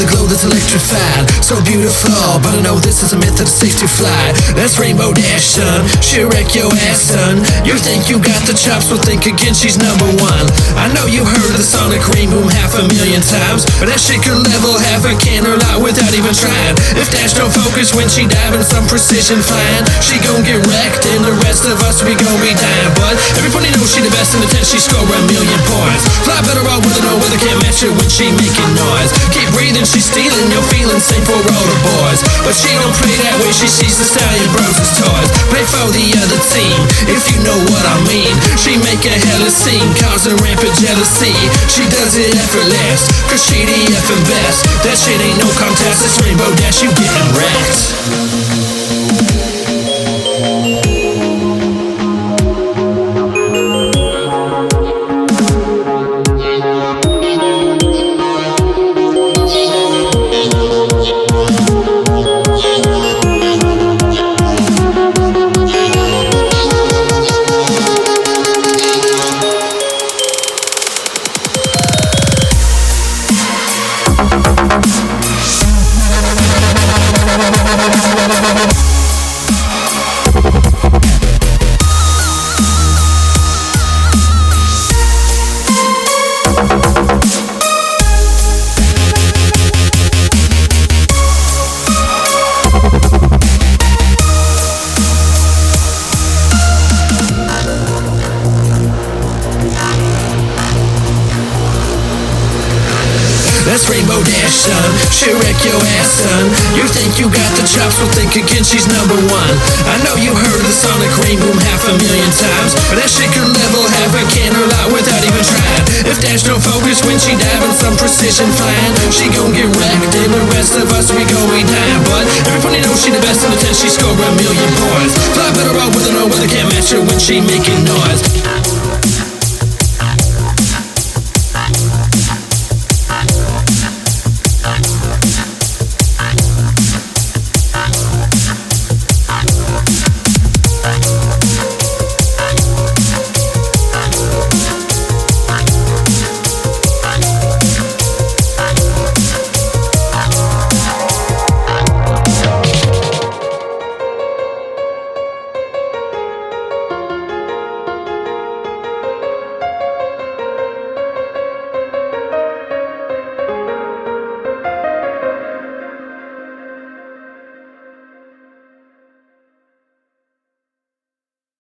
the glow that's electrified, so beautiful, but I know this is a myth that it's safe to fly. That's Rainbow Dash, son, she'll wreck your ass, son. You think you got the chops, well think again, she's number one. I know you heard the sonic rain boom 500,000 times, but that shit could level half a can or lot without even trying. If Dash don't focus when she diving some precision flying, she gon' get wrecked and the rest of us, we gon' be dying. But everybody knows she the best in the 10, she score 1,000,000 points. Fly better all with her, no weather can't match her when she making noise. Keep breathing, she's stealing your feelings, same for all the boys. But she don't play that way, she sees the stallion bros as toys. Play for the other team, if you know what I mean. She make a hella scene, causing rampant jealousy. She does it effortless, cause she the effing best. That shit ain't no contest, it's Rainbow Dash, you getting wrecked. That's Rainbow Dash, son, she'll wreck your ass, son. You think you got the chops, well think again, she's number one. I know you heard the sonic rain boom 500,000 times, but that shit could level half a can or lot without even trying. If Dash don't focus when she diving some precision flying, she gon' get wrecked and the rest of us, we gon' be dying. But everybody knows she the best in the 10, she score 1,000,000 points. Fly better all with her, no weather can't match her when she making noise.